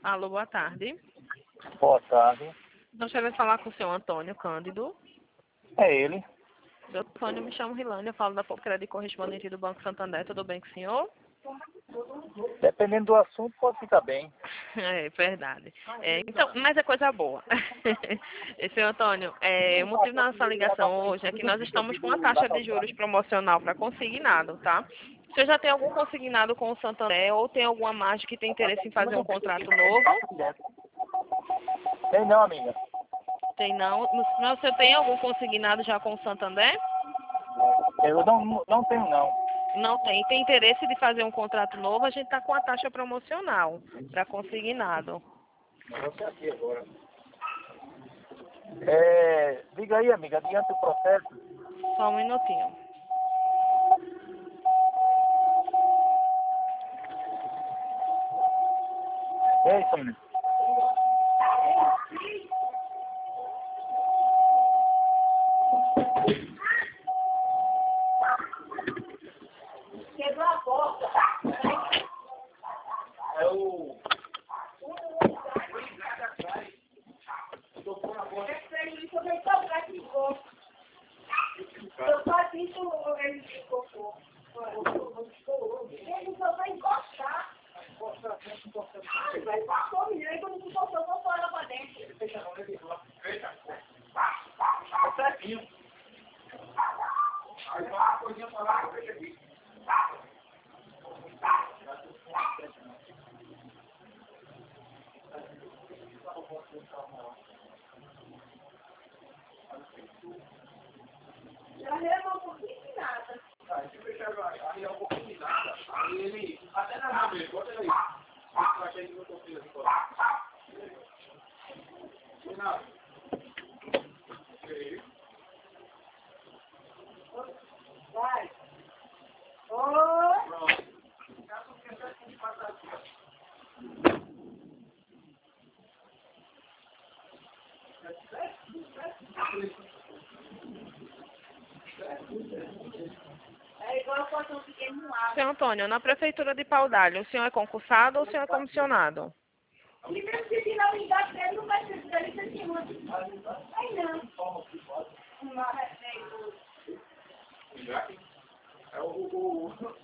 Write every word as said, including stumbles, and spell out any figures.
Alô, boa tarde. Boa tarde. Gostaria de falar com o senhor Antônio Cândido. É ele. Doutor Antônio, me chamo Rilane, eu falo da Crédito Correspondente do Banco Santander. Tudo bem com o senhor? Dependendo do assunto, pode ficar bem. É verdade. É, então, mas é coisa boa. E, senhor Antônio, é, o motivo da nossa ligação hoje é que nós estamos com uma taxa de juros promocional para consignado, tá? O senhor já tem algum consignado com o Santander ou tem alguma margem que tem interesse em fazer um contrato novo? Tem não, amiga. Tem não? Mas o senhor tem algum consignado já com o Santander? Eu não, não tenho não. Não tem. Tem interesse de fazer um contrato novo, a gente está com a taxa promocional para consignado. É, diga aí, amiga, adiante o processo. Só um minutinho. É isso, amiga. Quebrou a porta. É o... Eu faço isso, ele ficou cocô. Ele só vai encostar. Ele vai encostar, menino. Aí quando encostou, eu vou fora pra dentro. Fecha a mão, fecha. Tá certinho. Aí uma coisinha pra lá, fecha aqui. Já levou um pouquinho de nada. Aí se fechar aí é um pouquinho de nada. Aí ele... Até na mão mesmo, bota ele aí. Eu achei que não tô filho aqui fora. Não. Vai. Oi. Pronto. É igual eu posso um pequeno no ar. Senhor Antônio, na Prefeitura de Paudalho, o senhor é concursado ou o senhor é comissionado? E mesmo se tirar a unidade dele, não vai ser dele ser nenhuma. Aí não. Uma receita. É o... o, o